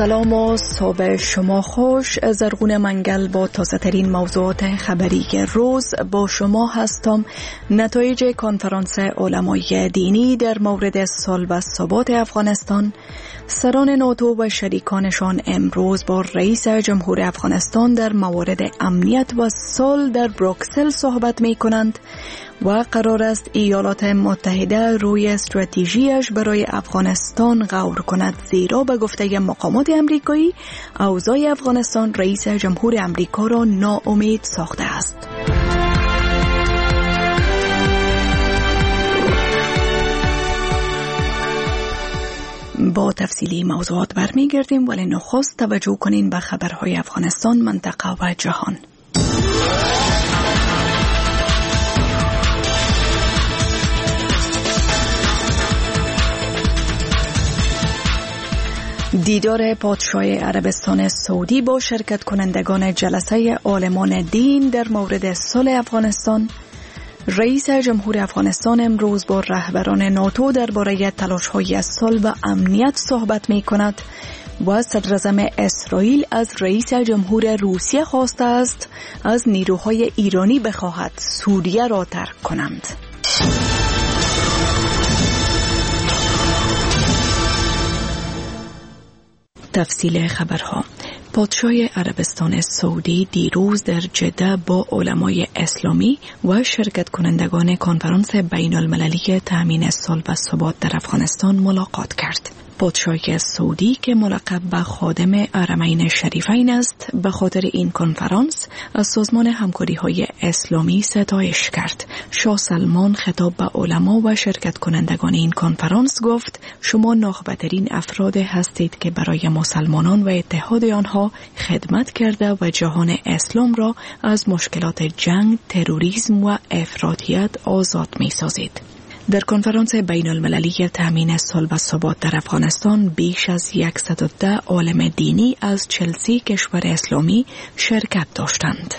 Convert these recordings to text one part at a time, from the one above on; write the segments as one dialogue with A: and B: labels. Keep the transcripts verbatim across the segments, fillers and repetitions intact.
A: سلام و صبح شما خوش. زرغون منگل با تازه ترین موضوعات خبری روز با شما هستم. نتایج کنفرانس علمای دینی در مورد صلح و ثبات افغانستان. سران ناتو و شریکانشان امروز با رئیس جمهور افغانستان در مورد امنیت و صلح در بروکسل صحبت می کنند و قرار است ایالات متحده روی استراتژیش برای افغانستان غور کند، زیرا به گفته مقامات امریکایی اوضاع افغانستان رئیس جمهور امریکا را ناامید ساخته است. با تفصیلی موضوعات برمیگردیم، ولی نخست توجه کنین به خبرهای افغانستان، منطقه و جهان. دیدار پادشاه عربستان سعودی با شرکت کنندگان جلسه عالمان دین در مورد صلح افغانستان. رئیس جمهور افغانستان امروز با رهبران ناتو درباره تلاش‌های صلح و امنیت صحبت می‌کند و صدراعظم اسرائیل از رئیس جمهور روسیه خواسته است از نیروهای ایرانی بخواهد سوریه را ترک کنند. تفصیل خبرها. پادشاه عربستان سعودی دیروز در جده با علمای اسلامی و شرکت کنندگان کنفرانس بین المللی تامین صلح و ثبات در افغانستان ملاقات کرد. پادشاه سعودی که ملقب به خادم حرمین شریفین است، به خاطر این کنفرانس از سازمان همکاری‌های اسلامی ستایش کرد. شاه سلمان خطاب به علما و شرکت کنندگان این کنفرانس گفت: شما ناخبه‌ترین افراد هستید که برای مسلمانان و اتحاد آنها خدمت کرده و جهان اسلام را از مشکلات جنگ، تروریسم و افراطیت آزاد می‌سازید. در کنفرانس بین المللی تامین صلح و ثبات در افغانستان بیش از صد و ده عالم دینی از چهل و سه کشور اسلامی شرکت داشتند.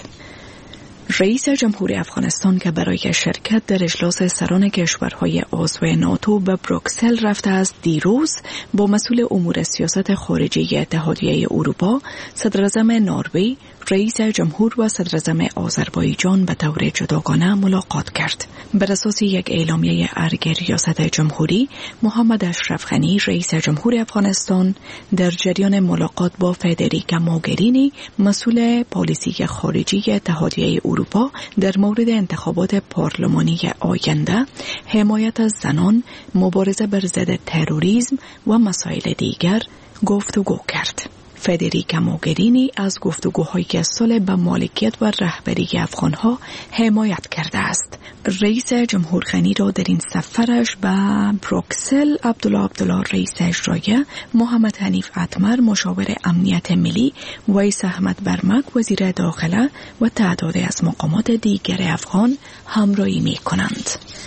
A: رئیس جمهور افغانستان که برای شرکت در اجلاس سران کشورهای عضو ناتو به بروکسل رفته است، دیروز با مسئول امور سیاست خارجی اتحادیه اروپا، صدراعظم نروژ، رئیس جمهور و صدراعظم آذربایجان به طور جداگانه ملاقات کرد. بر اساس یک اعلامیه ارگ ریاست جمهوری، محمد اشرف غنی رئیس جمهور افغانستان در جریان ملاقات با فدریکا موگرینی مسئول پالیسی خارجی اتحادیه اروپا در مورد انتخابات پارلمانی آینده، حمایت از زنان، مبارزه بر ضد تروریسم و مسائل دیگر گفتگو کرد. فدریکا موگرینی از گفتگوهای صلح به مالکیت و رهبری افغانها حمایت کرده است. رئیس جمهور غنی را در این سفرش به بروکسل عبدالله عبدالله رئیس اجرایی، محمد حنیف اتمر مشاور امنیت ملی، ویس احمد برمک وزیر داخله و تعدادی از مقامات دیگر افغان همراهی می کنند.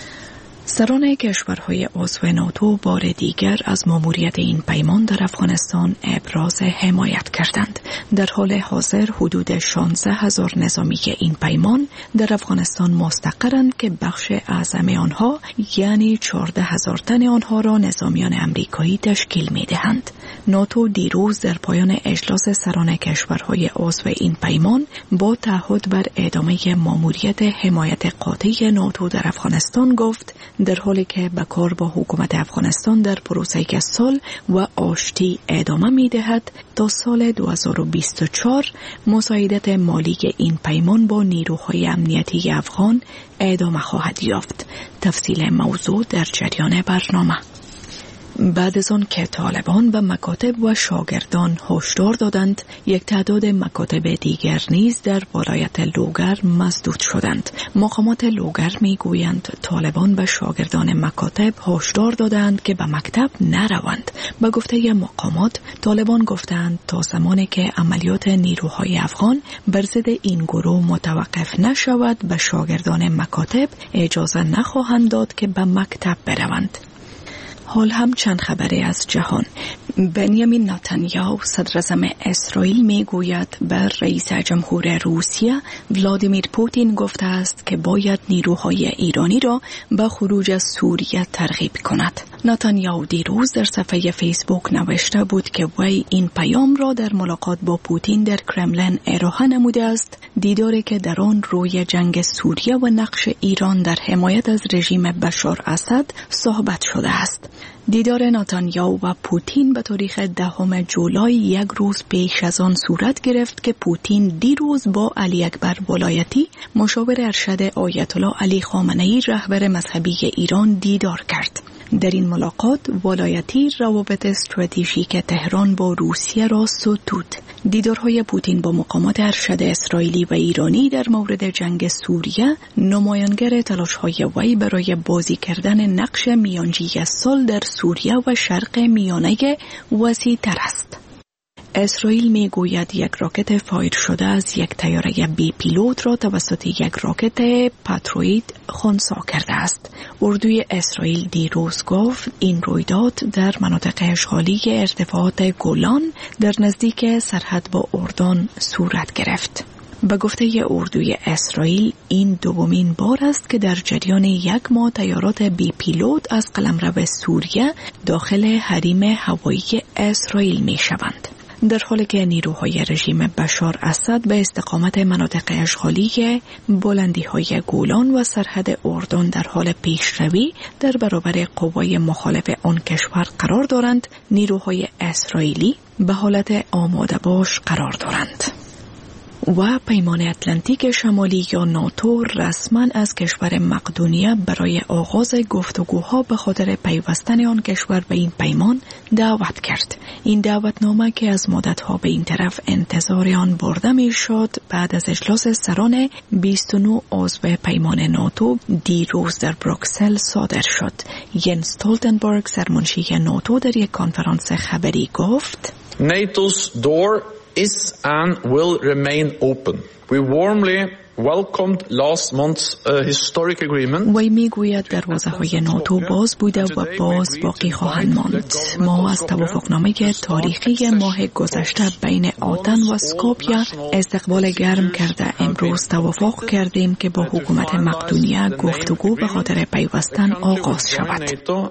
A: سران کشورهای عضو ناتو بار دیگر از ماموریت این پیمان در افغانستان ابراز حمایت کردند. در حال حاضر حدود شانزده هزار نظامی این پیمان در افغانستان مستقرند که بخش اعظم آنها یعنی چهارده هزار تن آنها را نظامیان امریکایی تشکیل می دهند. ناتو دیروز در پایان اجلاس سران کشورهای عضو این پیمان با تعهد بر ادامه ماموریت حمایت قاطع ناتو در افغانستان گفت: در حالی که به کار با حکومت افغانستان در پروسه صلح و آشتی ادامه می دهد، تا سال دو هزار و بیست و چهار مساعدت مالی این پیمان با نیروهای امنیتی افغان ادامه خواهد یافت. تفصیل موضوع در جریان برنامه. بعد از آن که طالبان به مکاتب و شاگردان هشدار دادند، یک تعداد مکاتب دیگر نیز در ولایت لوگر مسدود شدند. مقامات لوگر می گویند طالبان به شاگردان مکاتب هشدار دادند که به مکتب نروند. به گفته مقامات، طالبان گفتند تا زمانی که عملیات نیروهای افغان بر ضد این گروه متوقف نشود، به شاگردان مکاتب اجازه نخواهند داد که به مکتب بروند. حال هم چند خبری از جهان. بنیامین نتانیاهو صدراعظم اسرائیل میگوید بر رئیس جمهور روسیه ولادیمیر پوتین گفته است که باید نیروهای ایرانی را به خروج از سوریه ترغیب کند. نتانیاهو دیروز در صفحه فیسبوک نوشته بود که وی این پیام را در ملاقات با پوتین در کرملین ارائه نموده است، دیداری که در آن روی جنگ سوریه و نقش ایران در حمایت از رژیم بشار اسد صحبت شده است. دیدار نتانیاهو و پوتین به تاریخ دهم جولای یک روز پیش از آن صورت گرفت که پوتین دیروز با علی اکبر ولایتی مشاور ارشد آیت الله علی خامنه‌ای رهبر مذهبی ایران دیدار کرد. در این ملاقات ولایتی روابط استراتژیک تهران با روسیه را ستود. دیدارهای پوتین با مقامات ارشد اسرائیلی و ایرانی در مورد جنگ سوریه نمایانگر تلاش‌های وی برای بازی کردن نقش میانجی صلح در سوریه و شرق میانه وسیع‌تر است. اسرائیل می گوید یک راکت فایر شده از یک طیاره بی پیلوت را توسط یک راکت پاتروید خنثی کرده است. اردوی اسرائیل دیروز گفت این رویداد در مناطق اشغالی ارتفاعات گولان در نزدیک سرحد با اردن صورت گرفت. به گفته اردوی اسرائیل این دومین بار است که در جریان یک ماه طیارات بی پیلوت از قلمرو سوریه داخل حریم هوایی اسرائیل می شوند. در حالی که نیروهای رژیم بشار اسد به استقامت مناطق اشغالی بلندی‌های گولان و سرحد اردن در حال پیشروی در برابر قوای مخالف آن کشور قرار دارند، نیروهای اسرائیلی به حالت آماده باش قرار دارند. و پیمان اتلانتیک شمالی یا ناتو رسما از کشور مقدونیه برای آغاز گفتگوها به خاطر پیوستن آن کشور به این پیمان دعوت کرد. این دعوتنامه که از مدتها به این طرف انتظار آن برده می شد بعد از اجلاس سران بیست و نه عضو پیمان ناتو دیروز در بروکسل صادر شد. ینس استولتنبرگ سرمنشی ناتو در یک کنفرانس خبری گفت
B: NATO's door is and will remain open. We warmly welcomed last month's uh, historic agreement.
A: وی میگوید دروازه‌های ناتو باز بوده و باز باقی خواهند ماند. ما از توافقنامه تاریخی ماه گذشته بین آتن و اسکوپیه استقبال گرم کرده امروز توافق کردیم که با حکومت مقدونیه گفتگو به خاطر پیوستن آغاز شود.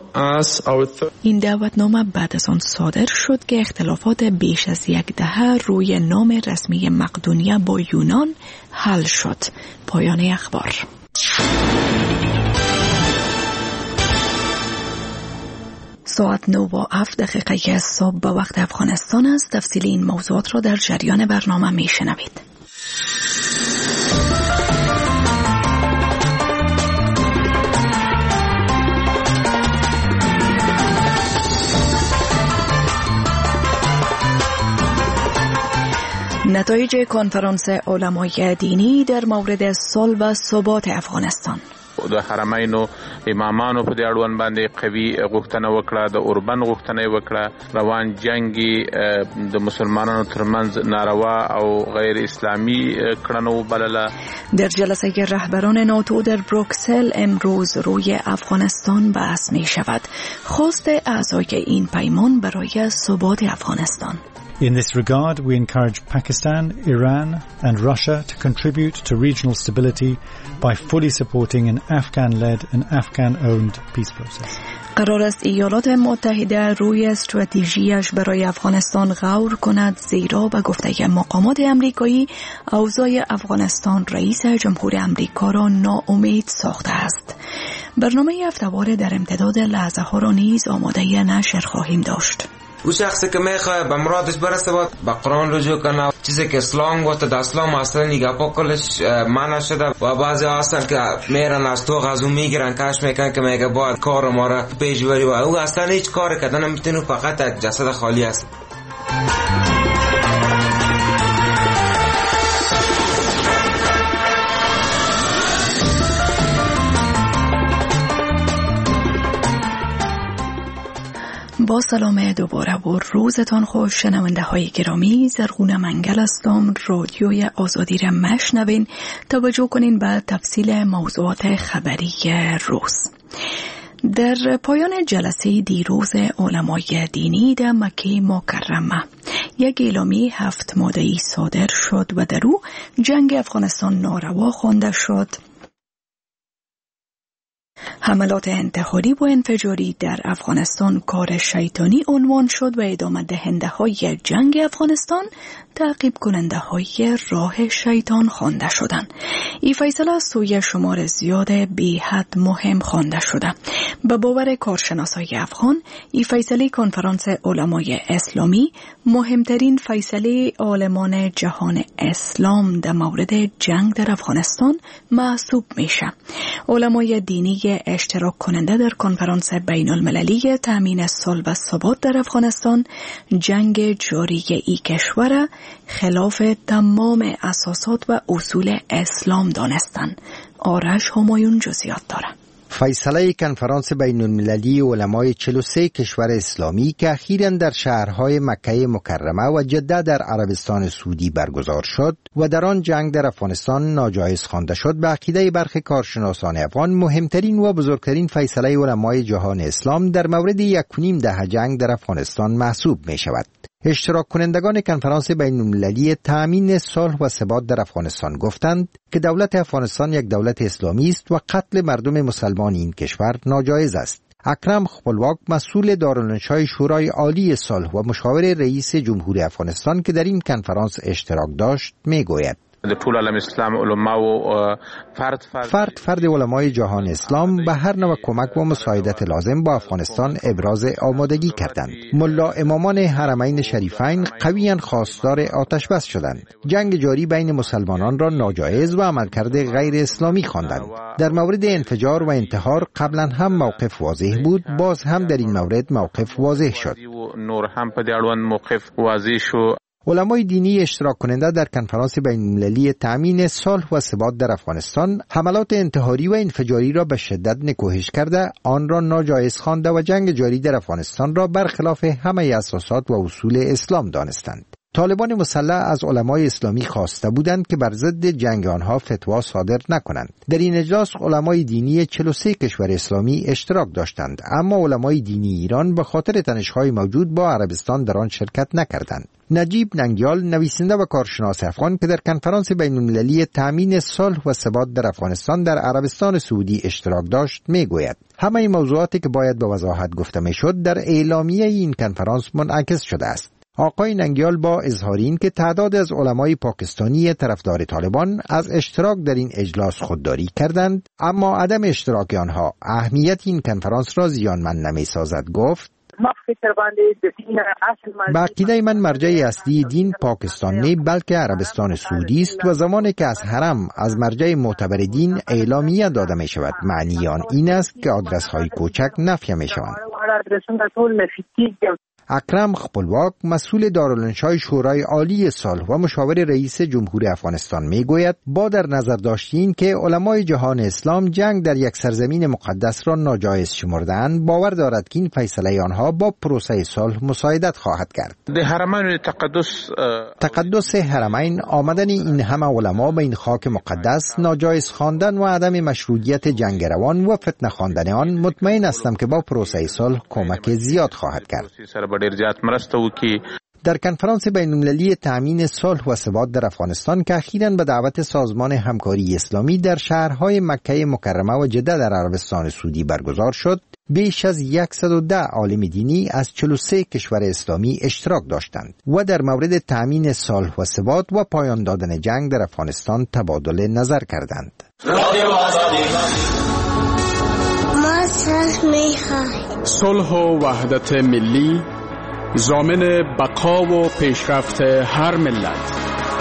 A: این دعوتنامه بعد از آن صادر شد که اختلافات بیش از یک دهه روی نام رسمی مقدونیه با یونان حل شد. پایان اخبار. ساعت نه و هفت دقیقه صبح به وقت افغانستان است. تفصیل این موضوعات را در جریان برنامه می شنوید. نتایج کنفرانس علمای دینی در مورد صلح و ثبات افغانستان.
C: د حرمین او امامانو په دې اړوند باندې قوي غوښتنه وکړه، د اوربن غوښتنه وکړه، روان جنگي د مسلمانانو ترمنځ ناروا او غیر اسلامی کړنو بلله.
A: در جلسه رهبران ناتو در بروکسل امروز روی افغانستان بحث می شود. خواست اعضای این پیمان برای ثبات افغانستان.
D: In this regard, we encourage Pakistan, Iran and Russia to contribute to regional stability by fully supporting an Afghan-led and Afghan-owned peace process.
A: قرار است ایالات متحده روی استراتژیش برای افغانستان غور کند، زیرا به گفته مقامات امریکایی اوضاع افغانستان رئیس جمهور امریکا را ناامید ساخته است. برنامه هفته‌واره در امتداد لحظه ها را نیز آماده نشر خواهیم داشت.
E: او شخصی که میخواه به مرادش برسه باید به قرآن رجوع کنه. چیزی که اسلام گفته در اسلام اصلا نگاه پاکلش منع شده و بعضی هستن که میرن از تو غزو میگیرن کش میکن که میگه باید کار ما را پیش بری و او اصلا هیچ کار کردن نمیتونه، فقط یک جسد خالی است.
A: با سلام دوباره و روزتان خوش شنونده های گرامی. زرغون منگل هستم. رادیوی آزادی را مشنوین. توجه کنین به تفصیل موضوعات خبری روز. در پایان جلسه دیروز علمای دینی در مکه مکرمه یک اعلامیه هفت ماده‌ای صادر شد و در او جنگ افغانستان ناروا خوانده شد. حملات انتحاری و انفجاری در افغانستان کار شیطانی عنوان شد و ادامه دهنده های جنگ افغانستان تعقیب کننده های راه شیطان خوانده شدند. این فیصله از سوی شمار زیاد بی حد مهم خوانده شده. به باور کارشناسای افغان، این فیصله کنفرانس علمای اسلامی مهمترین فیصله عالمان جهان اسلام در مورد جنگ در افغانستان محسوب میشه. علمای دینی اشتراک کننده در کنفرانس بین المللی تامین صلح و ثبات در افغانستان جنگ جاری ای کشور خلاف تمام اساسات و اصول اسلام دانستند. آرش همایون جزئیات داره.
F: فیصله کنفرانس بین المللی علمای چهل و سه کشور اسلامی که اخیراً در شهرهای مکه مکرمه و جده در عربستان سعودی برگزار شد و در آن جنگ در افغانستان ناجایز خوانده شد، به عقیده برخی کارشناسان افغان مهمترین و بزرگترین فیصله علمای جهان اسلام در مورد یک و نیم دهه جنگ در افغانستان محسوب می شود. اشتراک کنندگان کنفرانس بین المللی تامین صلح و ثبات در افغانستان گفتند که دولت افغانستان یک دولت اسلامی است و قتل مردم مسلمان این کشور ناجایز است. اکرم خپلواک، مسئول دارالانشای شورای عالی صلح و مشاور رئیس جمهور افغانستان که در این کنفرانس اشتراک داشت، میگوید
C: د ټول عالم اسلام علماو فرد فرد
F: فرد فرد علمای جهان اسلام به هر نوع کمک و مساعدت لازم با افغانستان ابراز آمادگی کردند. ملا امامان حرمین شریفین قویاً خواستار آتش بس شدند. جنگ جاری بین مسلمانان را ناجایز و عملکرد غیر اسلامی خواندند. در مورد انفجار و انتحار قبلا هم موقف واضح بود، باز هم در این مورد موقف واضح شد.
C: نور هم په دې اړوند موقف واضح شو.
F: علمای دینی اشتراک کننده در کنفرانس بین المللی تامین صلح و ثبات در افغانستان حملات انتحاری و انفجاری را به شدت نکوهش کرده، آن را ناجایز خوانده و جنگ جاری در افغانستان را برخلاف همه اساسات و اصول اسلام دانستند. طالبان مسلح از علمای اسلامی خواسته بودند که بر ضد جنگ آنها فتوا صادر نکنند. در این اجلاس علمای دینی چهل و سه کشور اسلامی اشتراک داشتند، اما علمای دینی ایران به خاطر تنش‌های موجود با عربستان در آن شرکت نکردند. نجیب ننگیال، نویسنده و کارشناس افغان که در کنفرانس بین المللی تامین صلح و ثبات در افغانستان در عربستان سعودی اشتراک داشت، میگوید همه این موضوعاتی که باید به وضاحت گفته میشد در اعلامیه این کنفرانس منعکس شده است. آقای ننگیال با اظهار این که تعداد از علمای پاکستانی طرفدار طالبان از اشتراک در این اجلاس خودداری کردند، اما عدم اشتراک آنها اهمیت این کنفرانس را زیانمند نمی‌سازد، گفت به عقیده من مرجع اصلی دین پاکستان نه بلکه عربستان سعودی است و زمانی که از حرم از مرجع معتبر دین اعلامیه داده می شود، معنی آن این است که آدرس های کوچک نفی می شوند. اکرم خپلواک، مسئول دارالانشای شورای عالی صلح و مشاور رئیس جمهور افغانستان میگوید با در نظر داشتین که علمای جهان اسلام جنگ در یک سرزمین مقدس را ناجایز شمردند، باور دارد که این فیصله آنها با پروسه صلح مساعدت خواهد کرد.
C: د حرمین تقدس
F: تقدس حرمین، آمدن این همه علما به این خاک مقدس، ناجایز خواندن و عدم مشروعیت جنگ روان و فتنه خواندن آن، مطمئن هستم که با پروسه صلح کمک زیاد خواهد کرد. در کنفرانس بین المللی تامین صلح و ثبات در افغانستان که اخیراً به دعوت سازمان همکاری اسلامی در شهرهای مکه مکرمه و جده در عربستان سعودی برگزار شد، بیش از صد و ده عالم دینی از چهل و سه کشور اسلامی اشتراک داشتند و در مورد تامین صلح و ثبات و پایان دادن جنگ در افغانستان تبادل نظر کردند.
G: ما صلح می‌خواهیم.
H: صلح و وحدت ملی ضامن بقا و پیشرفت هر ملت.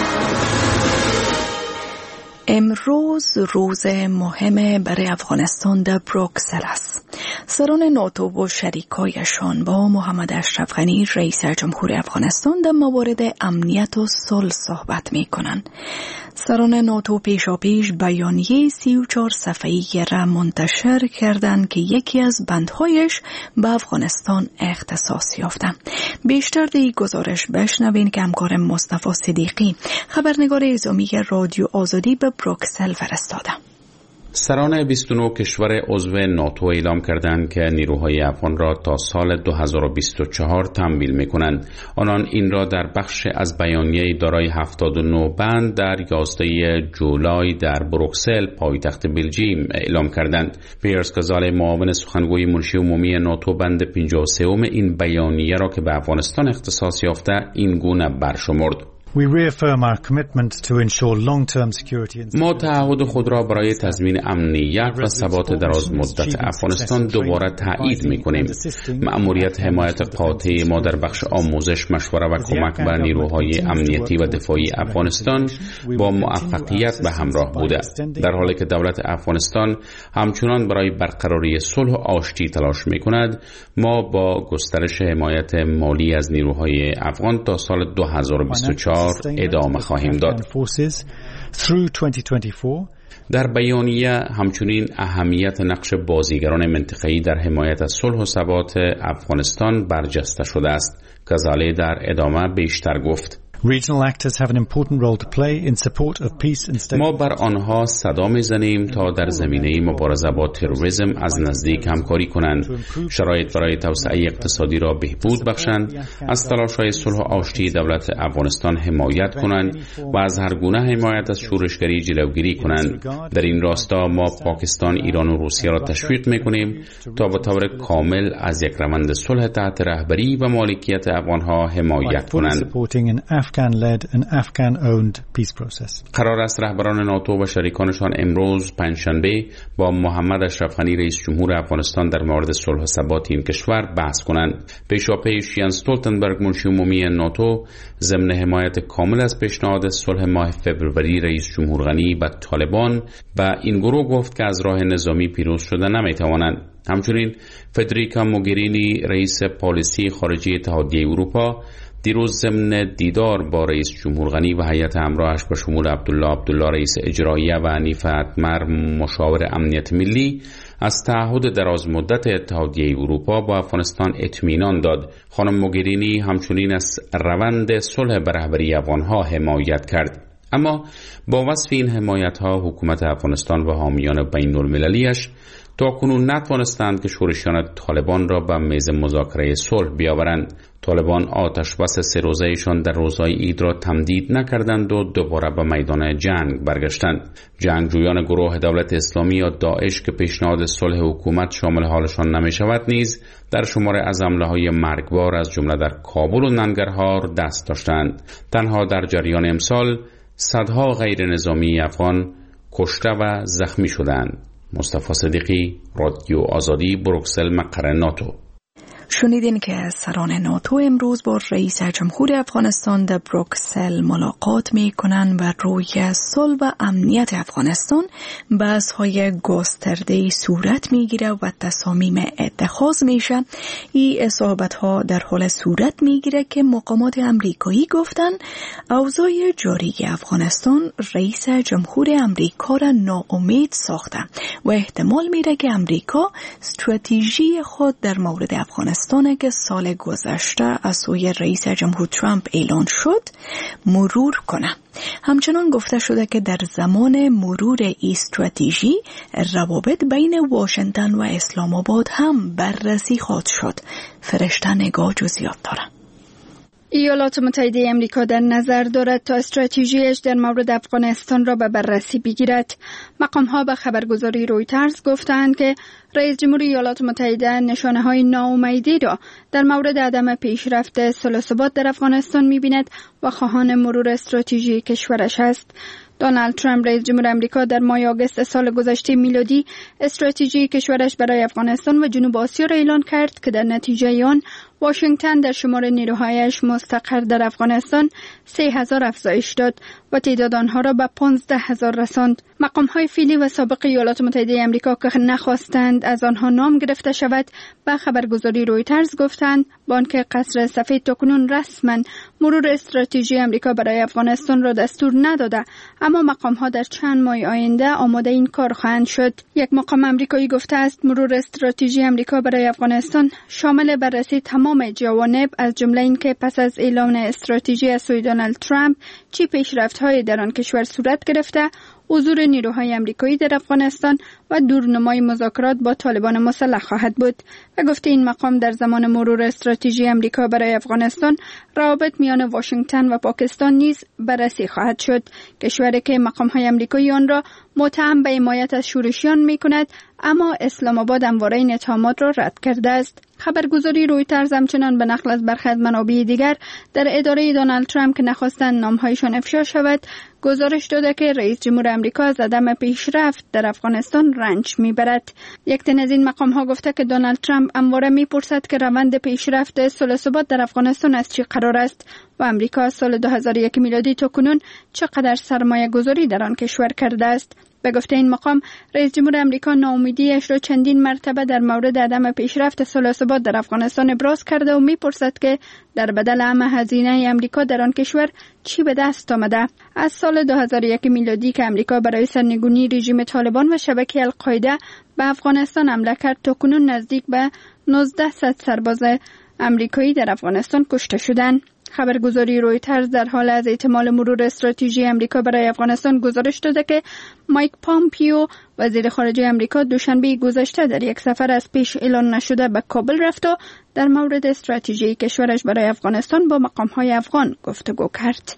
A: امروز روز مهم برای افغانستان در بروکسل است. سران ناتو و شریکایشان با محمد اشرف غنی رئیس جمهور افغانستان در موارد امنیت و صلح صحبت می کنند. سران ناتو پیشا پیش بیانیه سی و چهار صفحه‌ای را منتشر کردند که یکی از بندهایش به افغانستان اختصاص یافته. بیشتر در این گزارش بشنوین که همکار مصطفی صدیقی، خبرنگار اعزامی رادیو آزادی، به بروکسل فرستاده.
I: سران بیست و نه کشور عضو ناتو اعلام کردند که نیروهای افغان را تا سال دو هزار و بیست و چهار تمویل می‌کنند. آنان این را در بخش از بیانیه دارای هفتاد و نه بند در یازده جولای در بروکسل پایتخت بلژیم اعلام کردند. پیرس کازال معاون سخنگوی منشی عمومی ناتو بند پنجاه و سه این بیانیه را که به افغانستان اختصاص یافته این گونه برشمرد:
D: We reaffirm our commitment to ensure long-term security and
I: ما تعهد خود را برای تضمین امنیت و ثبات دراز مدت افغانستان دوباره تایید می‌کنیم. مأموریت حمایت قاطع ما در بخش آموزش، مشوره و کمک به نیروهای امنیتی و دفاعی افغانستان با موفقیت به همراه بوده، در حالی که دولت افغانستان همچنان برای برقراری صلح و آشتی تلاش می‌کند. ما با گسترش حمایت مالی از نیروهای افغان تا سال دو هزار و بیست و چهار ادامه خواهیم داد. در بیانیه همچنین اهمیت نقش بازیگران منطقه‌ای در حمایت از صلح و ثبات افغانستان برجسته شده است. کازاله در ادامه بیشتر گفت:
D: Regional actors have an important role to play in support of peace and stability.
I: ما بر آنها صدا می‌زنیم تا در زمینه مبارزه با تروریسم از نزدیک همکاری کنند، شرایط برای توسعه اقتصادی را بهبود بخشند، از تلاش‌های صلح و آشتی دولت افغانستان حمایت کنند و از هر گونه حمایت از شورشگری جلوگیری کنند. در این راستا ما پاکستان، ایران و روسیه را تشویق می‌کنیم تا به طور کامل از یک روند صلح تحت رهبری و مالکیت افغان‌ها حمایت کنند.
D: Afghan-led and Afghan-owned peace process.
I: قرار است رهبران ناتو و شریکانشان امروز پنجشنبه با محمد اشرف غنی رئیس جمهور افغانستان در مورد صلح و ثبات این کشور بحث کنند. پیشواپیش یانس استولتنبرگ منشی عمومی ناتو ضمن حمایت کامل از پیشنهاد صلح ماه فوریه رئیس جمهور غنی به طالبان و این گروه گفت که از راه نظامی پیروز شده نمیتوانند. همچنین فدریکا موگرینی رئیس پالیسی خارجی اتحادیه اروپا دیروز ضمن دیدار با رئیس جمهور غنی و هیئت همراهش به شمول عبدالله عبدالله رئیس اجراییه و حنیف اتمر مشاور امنیت ملی از تعهد دراز مدت اتحادیه اروپا با افغانستان اطمینان داد. خانم موگرینی همچنین از روند صلح به رهبری افغانها حمایت کرد. اما با وصف این حمایت‌ها حکومت افغانستان و حامیان بین‌المللی‌اش تاکنون نتوانستند که شورشیان طالبان را به میز مذاکره صلح بیاورند. طالبان آتش بس سه روزه‌ایشان در روزهای عید را تمدید نکردند و دوباره به میدان جنگ برگشتند. جنگجویان گروه دولت اسلامی یا داعش که پیشنهاد صلح حکومت شامل حالشان نمی شود نیز در شمار از حمله‌های مرگبار از جمله در کابل و ننگرهار دست داشتند. تنها در جریان امسال صدها غیر نظامی افغان کشته و زخمی شدند. مصطفی صدیقی، رادیو آزادی، بروکسل، مقر ناتو.
A: شنیدین که سران ناتو امروز با رئیس جمهور افغانستان در بروکسل ملاقات می کنند و روی صلح و امنیت افغانستان بحث‌های گسترده صورت می گیره و تصامیم اتخاذ میشه. این صحبت‌ها در حال صورت می گیره که مقامات امریکایی گفتن اوضاع جاری افغانستان رئیس جمهور امریکا را ناامید ساخته و احتمال میره که امریکا استراتژی خود در مورد افغانستان که سال گذشته از سوی رئیس جمهور ترامپ اعلان شد مرور کنه. همچنان گفته شده که در زمان مرور این استراتژی روابط بین واشنگتن و اسلام آباد هم بررسی خواهد شد. فرشته نگاه جزئیات داره.
J: ایالات متحده آمریکا در نظر دارد تا استراتژیش در مورد افغانستان را به بررسی بگیرد. مقام‌ها به خبرگزاری رویترز گفتند که رئیس جمهور ایالات متحده نشانه‌های ناامیدی را در مورد عدم پیشرفت صلح و ثبات در افغانستان می‌بیند و خواهان مرور استراتژی کشورش است. دونالد ترامپ رئیس جمهور آمریکا در ماه آگوست سال گذشته میلادی استراتژی کشورش برای افغانستان و جنوب آسیا را اعلان کرد که در نتیجه آن واشنگتن در شمار نیروهایش مستقر در افغانستان سه هزار افزایش داد و تعداد آنها را به پانزده هزار رساند. مقام‌های فعلی و سابق ایالات متحده آمریکا که نخواستند از آنها نام گرفته شود به خبرگزاری رویترز گفتند بانک قصر سفید تاکنون رسما مرور استراتژی آمریکا برای افغانستان را دستور نداده، اما مقام‌ها در چند ماه آینده آماده این کار خواهند شد. یک مقام آمریکایی گفته است مرور استراتژی آمریکا برای افغانستان شامل بررسی تمام تمام جوانب از جمله اینکه پس از اعلام استراتژی از سوی دونالد ترامپ چی پیشرفت‌های در آن کشور صورت گرفته، حضور نیروهای آمریکایی در افغانستان و دورنمای مذاکرات با طالبان مسلح خواهد بود و گفته این مقام در زمان مرور استراتژی آمریکا برای افغانستان روابط میان واشنگتن و پاکستان نیز بررسی خواهد شد. کشوری که مقام‌های آمریکایی آن را متهم به حمایت از شورشیان می‌کند، اما اسلام آباد همواره این اتهامات را رد کرده است. خبرگزاری رویترز همچنان به نقل از برخی از منابع دیگر در اداره دونالد ترامپ که نخواستند نام‌هایشان افشا شود، گزارش داده که رئیس جمهور آمریکا از عدم پیشرفت در افغانستان رنج میبرد. یک تن از این مقام‌ها گفته که دونالد ترامپ همواره میپرسد که روند پیشرفت صلح و ثبات در افغانستان از چی قرار است و آمریکا از سال دو هزار و یک میلادی تا کنون چقدر سرمایه گذاری در آن کشور کرده است. به گفته این مقام، رئیس جمهور آمریکا ناامیدی‌اش را چندین مرتبه در مورد عدم پیشرفت صلح و ثبات در افغانستان ابراز کرده و می‌پرسد که در بدل همه هزینه آمریکا در آن کشور چی به دست آمده. از سال دو هزار و یک میلادی که آمریکا برای سرنگونی رژیم طالبان و شبکه القاعده به افغانستان حمله کرد تا کنون نزدیک به نوزده سرباز آمریکایی در افغانستان کشته شدند. خبرگزاری رویترز در حال از احتمال مرور استراتژی آمریکا برای افغانستان گزارش داده که مایک پامپیو وزیر خارجه آمریکا دوشنبه گذشته در یک سفر از پیش اعلان نشده به کابل رفت و در مورد استراتژی کشورش برای افغانستان با مقام‌های افغان گفتگو کرد.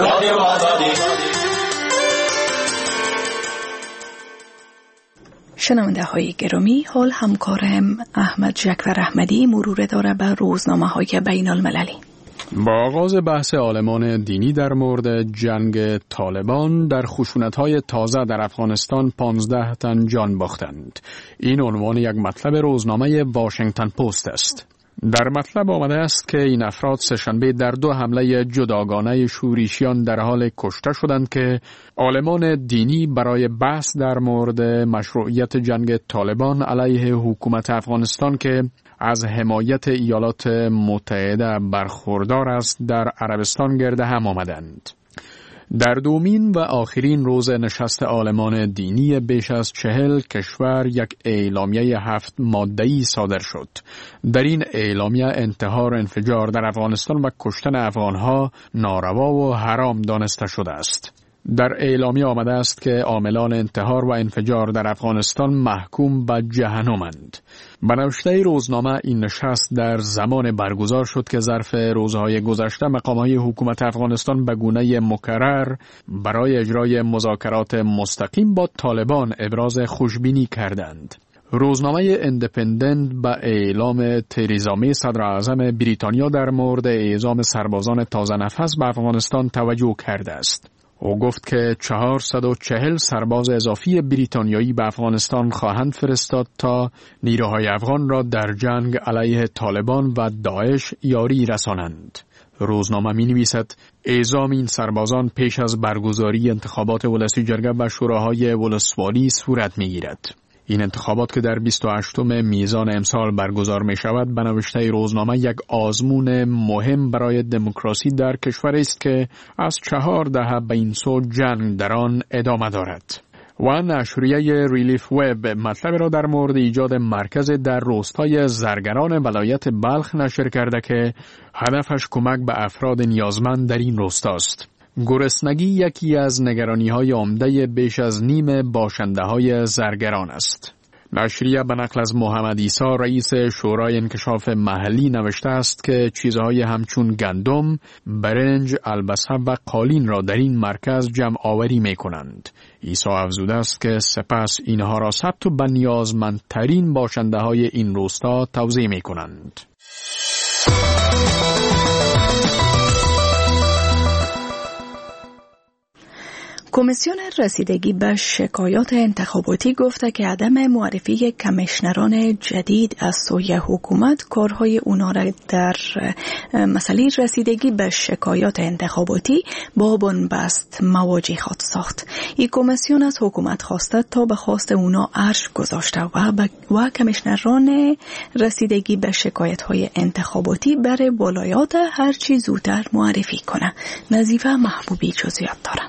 A: شنونده های گرامی، حال همکارم احمد جکور احمدی مرور داره به روزنامه های بین المللی.
H: با آغاز بحث عالمان دینی در مورد جنگ طالبان در خشونت‌های تازه در افغانستان پانزده تن جان باختند. این عنوان یک مطلب روزنامه واشنگتن پست است. در مطلب آمده است که این افراد سه‌شنبه در دو حمله جداگانه شورشیان در حال کشته شدند که عالمان دینی برای بحث در مورد مشروعیت جنگ طالبان علیه حکومت افغانستان که از حمایت ایالات متحده برخوردار است در عربستان گرد هم آمدند. در دومین و آخرین روز نشست عالمان دینی بیش از چهل کشور یک اعلامیه هفت ماده‌ای صادر شد. در این اعلامیه انتحار انفجار در افغانستان و کشتن افغانها ناروا و حرام دانسته شده است. در اعلامیه آمده است که عاملان انتحار و انفجار در افغانستان محکوم به جهنمند. به نوشته روزنامه این نشست در زمان برگزار شد که ظرف روزهای گذشته مقام‌های حکومت افغانستان به گونه مکرر برای اجرای مذاکرات مستقیم با طالبان ابراز خوشبینی کردند. روزنامه اندپندنت به اعلام تریزا می صدر اعظم بریتانیا در مورد اعزام سربازان تازه نفس به افغانستان توجه کرده است. او گفت که چهارصد و چهل سرباز اضافی بریتانیایی به افغانستان خواهند فرستاد تا نیروهای افغان را در جنگ علیه طالبان و داعش یاری رسانند. روزنامه می نویسد اعزام این سربازان پیش از برگزاری انتخابات ولسی جرگه و شوراهای ولسوالی صورت می گیرد. این انتخابات که در بیست و هشتم میزان امسال برگزار می شود به نوشته روزنامه یک آزمون مهم برای دموکراسی در کشور است که از چهار دهه به این سو جنگ در آن ادامه دارد. و نشریه ریلیف وب مطلب را در مورد ایجاد مرکز در روستای زرگران ولایت بلخ نشر کرده که هدفش کمک به افراد نیازمند در این روستاست. گرسنگی یکی از نگرانی‌های عمده بیش از نیم باشنده‌های زرگران است. نشریه به نقل از محمد عیسی رئیس شورای انکشاف محلی نوشته است که چیزهای همچون گندم، برنج، البسه و قالین را در این مرکز جمع آوری می کنند. عیسی افزوده است که سپس اینها را ثبت و به نیازمندترین باشنده‌های این روستا توزیع می کنند.
A: کمیسیون رسیدگی به شکایات انتخاباتی گفته که عدم معرفی کمیشنران جدید از سوی حکومت کارهای اونا را در مسئله رسیدگی به شکایات انتخاباتی با بنبست مواجه خواهد ساخت. این کمیسیون از حکومت خواسته تا به خواست اونا ارج گذاشته و و کمیشنران رسیدگی به شکایت های انتخاباتی برای ولایات هرچی زودتر معرفی کنه. نظیفه محبوبی جزئیات داره.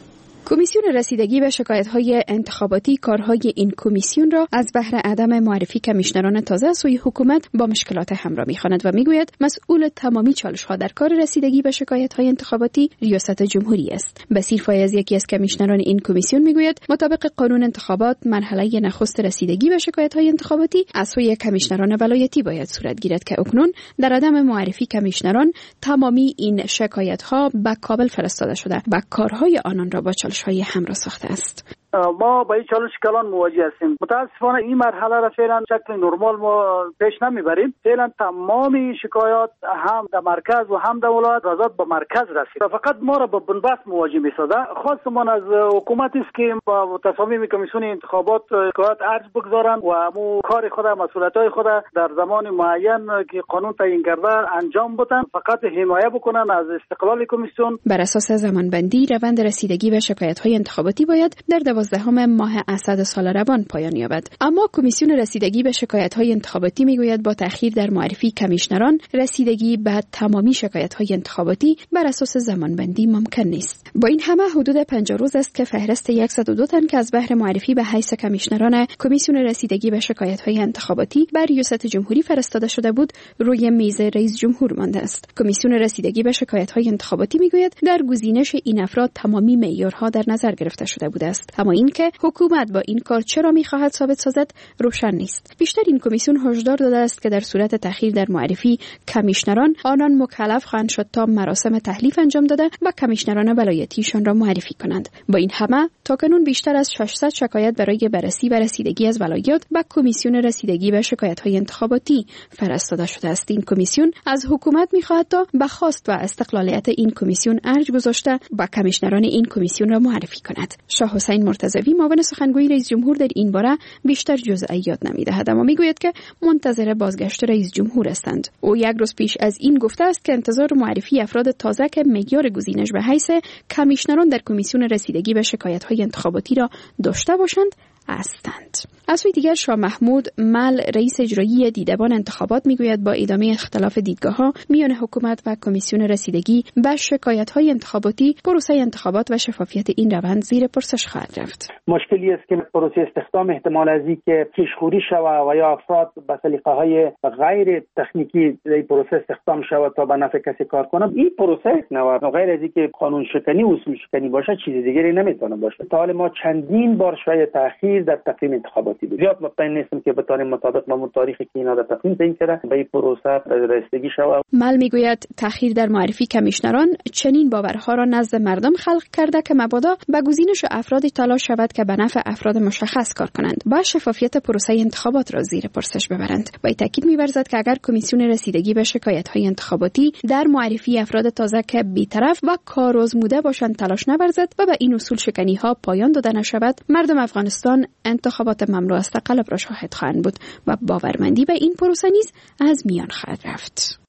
J: کمیسیون رسیدگی به شکایت‌های انتخاباتی کارهای این کمیسیون را از بهر عدم معرفی کمیشنران تازه سوی حکومت با مشکلات همراه می‌خواند و می‌گوید مسئول تمامی چالش‌ها در کار رسیدگی به شکایت‌های انتخاباتی ریاست جمهوری است. بصیر فایز یکی از کمیشنران این کمیسیون می‌گوید مطابق قانون انتخابات مرحله نخست رسیدگی به شکایت‌های انتخاباتی از سوی کمیشنران ولایتی باید صورت گیرد که اکنون در عدم معرفی کمیشنران تمامی این شکایت‌ها به کابل فرستاده شده و کارهای آنان را با چالش‌های همراه ساخته است.
K: ما با این چالش کلان مواجه هستیم. متاسفانه این مرحله را فعلا شکل نرمال ما پیش نمیبریم. فعلا تمامی شکایات هم در مرکز و هم در ولایت رضایت به مرکز رسید. فقط ما را با بنبست مواجه می‌سازه. خواستمان از حکومت است که با تصامیم کمیسیون انتخابات شکایات عرض بگذارند و مو کار خود مسئولیت‌های خود در زمان معین که قانون تعیین کرده انجام بدن. فقط حمایت بکنن از استقلال کمیسیون.
J: بر اساس زمانبندی روند رسیدگی به شکایت‌های انتخاباتی باید در دوازدهم ماه اسد سال روان پایان یابد. اما کمیسیون رسیدگی به شکایت‌های انتخاباتی میگوید با تأخیر در معرفی کمیشنران رسیدگی به تمامی شکایت‌های انتخاباتی بر اساس زمانبندی ممکن نیست. با این همه حدود پنجاه روز است که فهرست صد و دو تن که از بهر معرفی به حیث کمیشنران کمیسیون رسیدگی به شکایت‌های انتخاباتی بر ریاست جمهوری فرستاده شده بود روی میز رئیس جمهور مانده است. کمیسیون رسیدگی به شکایت‌های انتخاباتی میگوید در گزینش این افراد تمامی معیارها در نظر گرفته شده بوده است. اما اینکه حکومت با این کار چرا می‌خواهد ثابت سازد روشن نیست. بیشتر این کمیسیون هشدار داده است که در صورت تأخیر در معرفی کمیشنران آنان مکلف خواهند شد تا مراسم تحلیف انجام داده و کمیشنران ولایتیشان را معرفی کنند. با این همه تاکنون بیشتر از ششصد شکایت برای بررسی و رسیدگی از ولایات به کمیسیون رسیدگی به شکایت‌های انتخاباتی فرستاده شده است. این کمیسیون از حکومت می‌خواهد تا به خواست و استقلالیت این کمیسیون ارج گذاشته و کمیشنران این کمیسیون را معرفی کند. شاه حسین مرتضوی معاون سخنگوی رئیس جمهور در این باره بیشتر جزئیات نمی‌دهد اما میگوید که منتظر بازگشت رئیس جمهور هستند. او یک روز پیش از این گفته است که انتظار معرفی افراد تازه که معیار گزینش به حیث کمیشنران در کمیسیون رسیدگی به شکایت‌های انتخاباتی را داشته باشند هستند. از سوی دیگر شاه محمود مل رئیس اجرایی دیدبان انتخابات میگوید با ادامه اختلاف دیدگاه‌ها میان حکومت و کمیسیون رسیدگی به شکایت‌های انتخاباتی پروسه انتخابات و شفافیت این روند زیر پرسش خواهد رفت.
K: مشکلی است که پروسه استخدام احتمال از اینکه پیشخوری شود و یا افراد به سلیقه‌های غیر تکنیکی در پروسه استخدام شود تا به نفع کسی کار کنه، این پروسه نه غیر از اینکه قانون شکنی و اصول شکنی باشه چیز دیگری نمیتونه باشه. تا حالا ما چندین بار شاید تأخیر در تقویم انتخاباتی بود. زیاد مطمئن نیستم که بتوانیم مطابق با اون تاریخی که اینا در تقویم تعیین کرده به این پروسه رسیدگی شود.
J: مل میگوید تأخیر در معرفی کمیشنران چنین باورها را نزد مردم خلق کرده که مبادا به گزینش افرادی تلاش شود که به نفع افراد مشخص کار کنند و شفافیت پروسه انتخابات را زیر پرسش ببرند. با تاکید می‌ورزد که اگر کمیسیون رسیدگی به شکایت‌های انتخاباتی در معرفی افراد تازه که بی‌طرف و کارآزموده باشند تلاش نورزد و به این اصول شکنی‌ها پایان داده نشود، مردم افغانستان انتخابات مملو از تقلب را شاهد خواهند بود و باورمندی به این پروسه نیز از میان خواهد رفت.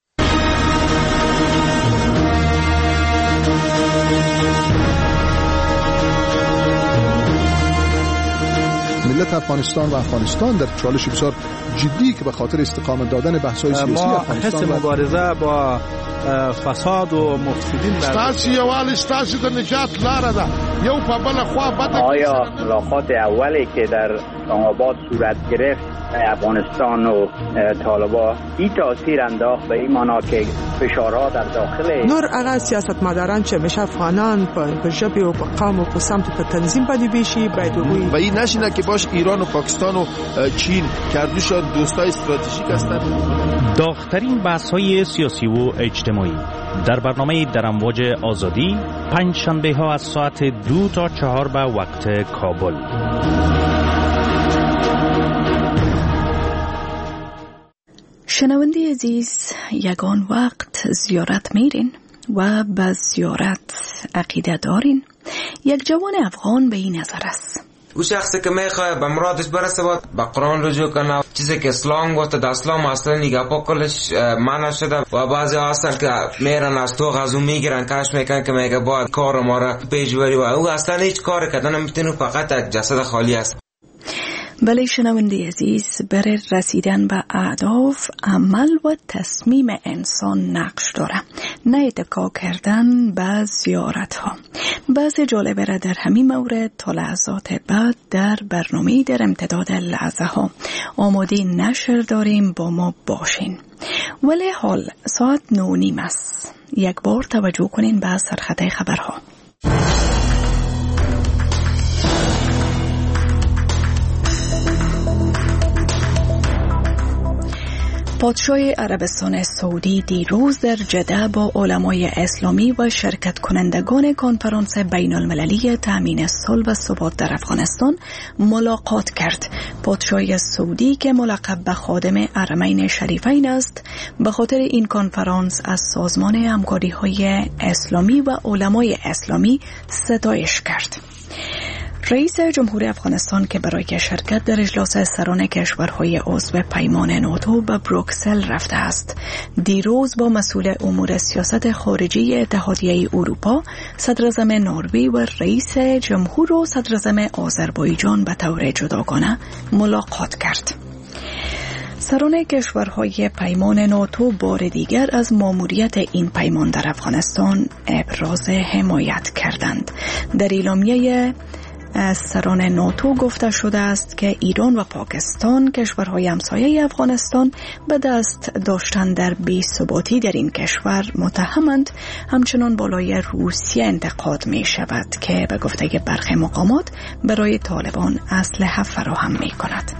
L: ملت افغانستان و افغانستان در چالش بسیار جدی که به خاطر استقامت دادن بحث‌های سیاسی افغانستان
M: ما حس مبارزه با فساد و مفسدین
N: ستاسو یوال ستاسو د نجات لاره ده یو په بل خوا بده.
O: آیا ملاقات اولی که در اسلام آباد صورت گرفت افغانستان و طالبان این تاثیر انداخت به این معنا که فشارها در داخل
P: نور هغه سیاستمداران چې مشه افغانان په ژبه او په قوم او په سمت په تنظیم باندې بشي باید وي
N: و این نشینه که باش ایران و پاکستان و چین کردوشان دوستای استراتژیک هستند.
Q: داغ‌ترین بحث‌های سیاسی و اجتماعی در برنامه در امواج آزادی پنج شنبه ها از ساعت دو تا چهار به وقت کابل.
A: شنونده عزیز، یگان وقت زیارت میرین و به زیارت عقیده دارین. یک جوان افغان به این نظر است.
E: او شخصی که میخواه به مرادش برسه باید به قرآن رجوع کنه. چیزی که اسلام گفته در اسلام اصلا نگاه کلش منع شده و بعضی اصلا که میرن از تو غزو میگیرن کش میکن که میگه باید کار ما را پیش بری و او اصلا هیچ کار کردن نمیتونه، فقط یک جسد خالی است.
A: بله شنونده عزیز، برای رسیدن به اهداف عمل و تصمیم انسان نقش داره، نه اتکا کردن به زیارت ها. بعض جالبه را در همین مورد تا لحظات بعد در برنامه در امتداد لحظه ها آماده نشر داریم، با ما باشین. ولی حال ساعت نو نیم است. یک بار توجه کنین به سرخطه خبرها. پادشاه عربستان سعودی دیروز در جده با علمای اسلامی و شرکت کنندگان کنفرانس بین المللی تامین صلح و ثبات در افغانستان ملاقات کرد. پادشاه سعودی که ملقب به خادم حرمین شریفین است، به خاطر این کنفرانس از سازمان همکاری های اسلامی و علمای اسلامی ستایش کرد. رئیس جمهور افغانستان که برای شرکت در اجلاس سران کشورهای عضو پیمان ناتو به بروکسل رفته است، دیروز با مسئول امور سیاست خارجی اتحادیه اروپا، صدراعظم نروژ و رئیس جمهور و صدراعظم آذربایجان به طور جداگانه ملاقات کرد. سران کشورهای پیمان ناتو بار دیگر از ماموریت این پیمان در افغانستان ابراز حمایت کردند. در اعلامیه از سران ناتو گفته شده است که ایران و پاکستان، کشورهای همسایه افغانستان، به دست داشتن در بی‌ثباتی در این کشور متهمند. همچنان بالای روسیه انتقاد می شود که به گفته برخی مقامات برای طالبان اسلحه فراهم می کند.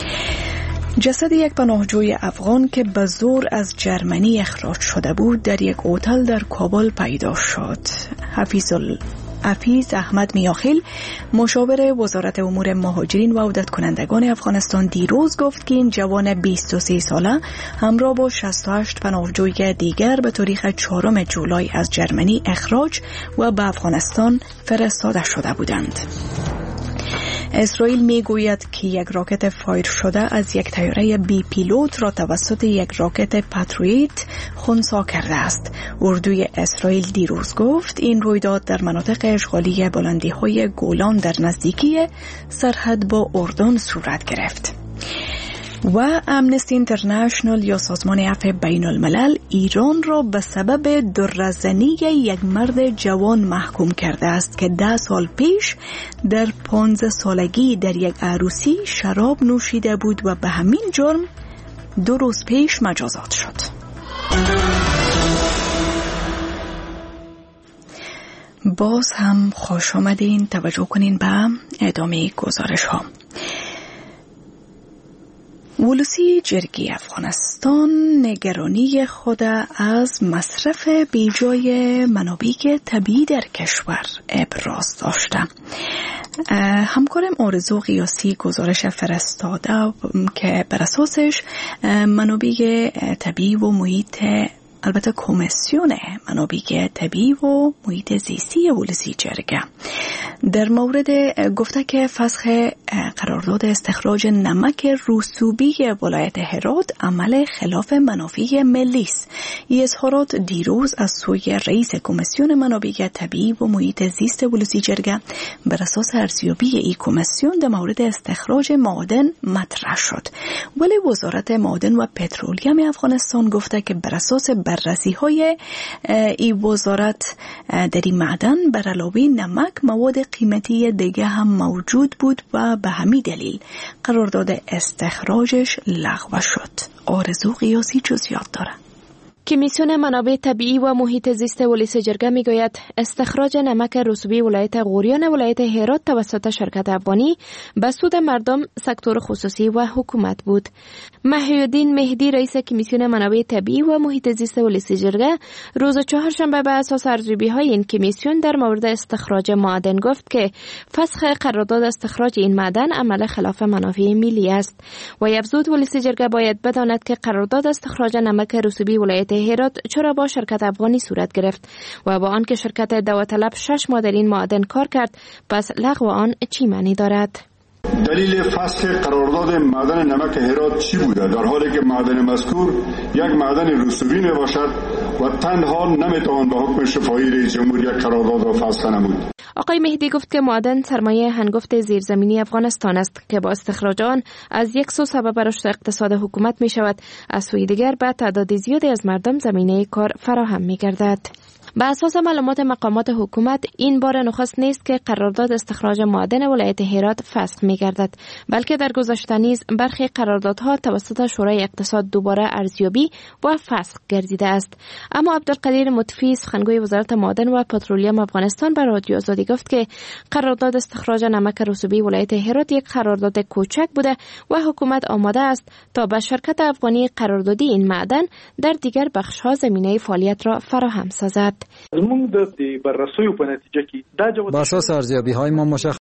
A: جسد یک پناهجوی افغان که به زور از جرمنی اخراج شده بود در یک هتل در کابل پیدا شد. حفیظ ال... حفیظ احمد میاخیل، مشاور وزارت امور مهاجرین و عودت کنندگان افغانستان، دیروز گفت که این جوان بیست و سه ساله همراه با شصت و هشت پناهجوی دیگر به تاریخ چهارم جولای از جرمنی اخراج و به افغانستان فرستاده شده بودند. اسرائیل می گوید که یک راکت فایر شده از یک طیاره بی پیلوت را توسط یک راکت پاتریوت خنثی کرده است. اردوی اسرائیل دیروز گفت این رویداد در مناطق اشغالی بلندی های گولان در نزدیکی سرحد با اردن صورت گرفت. و امنستی اینترنشنال یا سازمان عفو بین الملل ایران را به سبب درزنی یک مرد جوان محکوم کرده است که ده سال پیش در پانزده سالگی در یک عروسی شراب نوشیده بود و به همین جرم دو روز پیش مجازات شد. باز هم خوش آمدین. توجه کنین به ادامه گزارش ها. ولسی جرگی افغانستان نگرانی خود از مصرف بیجای منابع طبیعی در کشور ابراز داشته. همکارم آرزو قیاسی گزارش فرستاده که بر اساسش منابع طبیعی و محیط البته کمیسیون منابع طبیعی و محیط زیستی ولسی جرگه در مورد گفته که فسخ قرارداد استخراج نمک رسوبی ولایت هرات عمل خلاف منافع ملی است. این اظهارات دیروز از سوی رئیس کمیسیون منابع طبیعی و محیط زیست ولسی جرگه بر اساس ارزیابی این کمیسیون در مورد استخراج معادن مطرح شد. ولی وزارت معادن و پترولیم افغانستان گفته که بر اساس بررسی های این وزارت در این معدن بر علاوه نمک مواد قیمتی دیگه هم موجود بود و به همین دلیل قرارداد استخراجش لغو شد. آرزو قیاسی جزئیات داره.
R: کمیسیون منابع طبیعی و محیط زیست ولسی جرگه میگوید استخراج نمک رسوبی ولایت غوریان ولایت هرات توسط شرکت افغانی به سود مردم، سکتور خصوصی و حکومت بود. محی‌الدین مهدی رئیس کمیسیون منابع طبیعی و محیط زیست ولسی جرگه روز چهارشنبه به اساس ارزیابی های این کمیسیون در مورد استخراج معدن گفت که فسخ قرارداد استخراج این معدن عمل خلاف منافع ملی است و افزود ولسی جرگه باید بداند که قرارداد استخراج نمک رسوبی ولایت هرات چرا با شرکت افغانی صورت گرفت و با آن که شرکت داوطلب شش ماه در این معدن کار کرد، پس لغو آن چی معنی دارد؟
S: دلیل فسخ قرارداد معدن نمک هرات چی بوده، در حالی که معدن مذکور یک معدن رسوبی می باشد و تنها نمیتوان به حکم شفاهی رئیس جمهور یک قرارداد را فسخ نمود؟
R: آقای مهدی گفت که معدن سرمایه هنگفت زیرزمینی افغانستان است که با استخراج آن از یک سو سبب رشد اقتصاد حکومت می شود، از سوی دیگر به تعداد زیادی از مردم زمینه کار فراهم می گردد. به اساس معلومات مقامات حکومت این بار نخست نیست که قرارداد استخراج معدن ولایت هرات فسخ می گردد، بلکه در گذشته نیز برخی قراردادها توسط شورای اقتصاد دوباره ارزیابی و فسخ گردیده است. اما عبدالقدیر مطفی سخنگوی وزارت معدن و پترولیوم افغانستان به رادیو آزادی گفت که قرارداد استخراج نمک رسوبی ولایت هرات یک قرارداد کوچک بوده و حکومت آماده است تا به شرکت افغانی قراردادی این معدن در دیگر بخش‌ها زمینه فعالیت را فراهم سازد.
T: زموږ د بررسیو په نتیجه کې دا
U: با اساس ارزیابی‌های ما مشخص